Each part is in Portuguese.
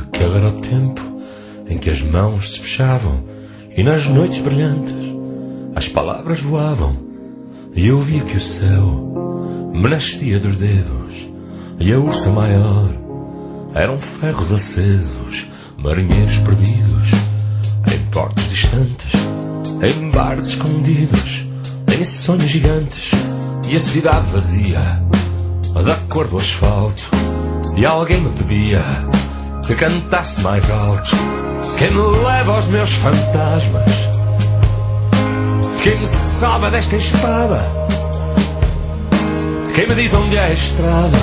Aquele era o tempo em que as mãos se fechavam e nas noites brilhantes as palavras voavam, e eu via que o céu me nascia dos dedos e a ursa maior eram ferros acesos, marinheiros perdidos em portos distantes, em bares escondidos, em sonhos gigantes, e a cidade vazia da cor do asfalto, e alguém me pedia que cantasse mais alto. Quem me leva aos meus fantasmas? Quem me salva desta espada? Quem me diz onde é a estrada?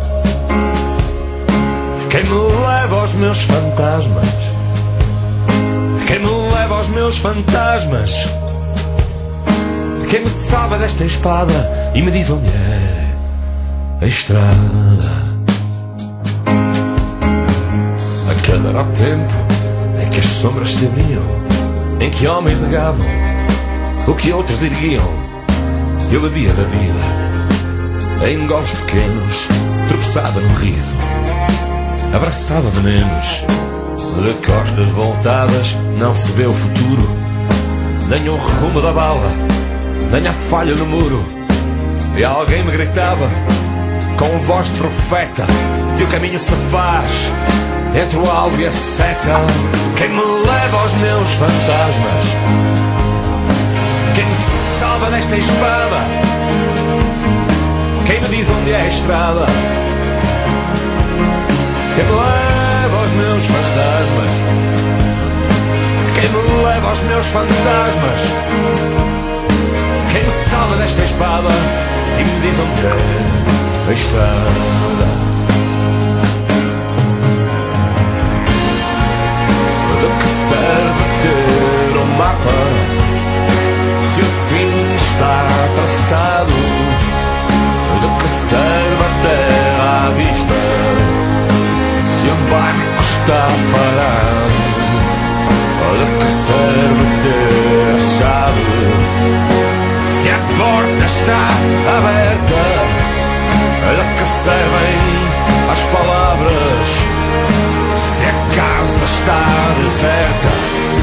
Quem me leva aos meus fantasmas? Quem me leva aos meus fantasmas? Quem me salva desta espada e me diz onde é a estrada? Aquele era o tempo em que as sombras se abriam, em que homens negavam o que outros erguiam. Eu bebia da vida em golos pequenos, tropeçava no riso, abraçava venenos. De costas voltadas não se vê o futuro, nem o rumo da bala, nem a falha no muro. E alguém me gritava com voz de profeta que o caminho se faz entre o alvo e a seta. Quem me leva aos meus fantasmas? Quem me salva desta espada? Quem me diz onde é a estrada? Quem me leva aos meus fantasmas? Quem me leva aos meus fantasmas? Quem me salva desta espada e me diz onde é a estrada? Serve ter um mapa se o fim está traçado? De que serve a terra à vista se o barco está parado? De que serve ter a chave se a porta está aberta? De que servem as palavras se a casa está deserta?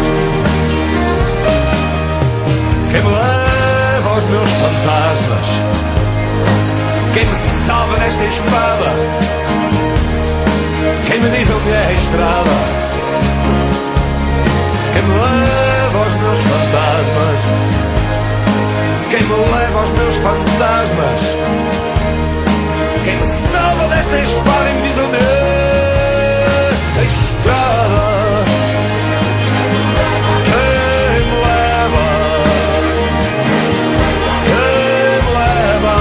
Quem me leva aos meus fantasmas? Quem me salva desta espada? Quem me diz onde é a estrada? Quem me leva aos meus fantasmas? Quem me leva aos meus fantasmas? Quem me salva desta espada e me diz onde é a estrada? Quem me leva? Quem me leva?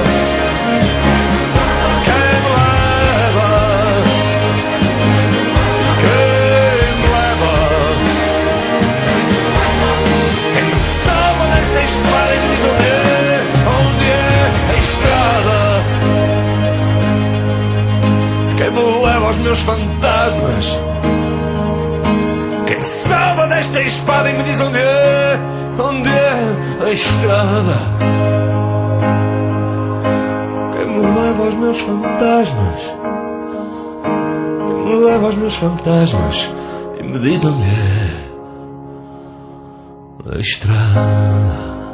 Quem me leva? Quem me leva? Quem me salva desta espada e me diz onde é a estrada? Quem me leva aos meus fantasmas? Quem me salva desta espada e me diz onde é a estrada? Quem me leva aos meus fantasmas? Quem me leva aos meus fantasmas e me diz onde é a estrada?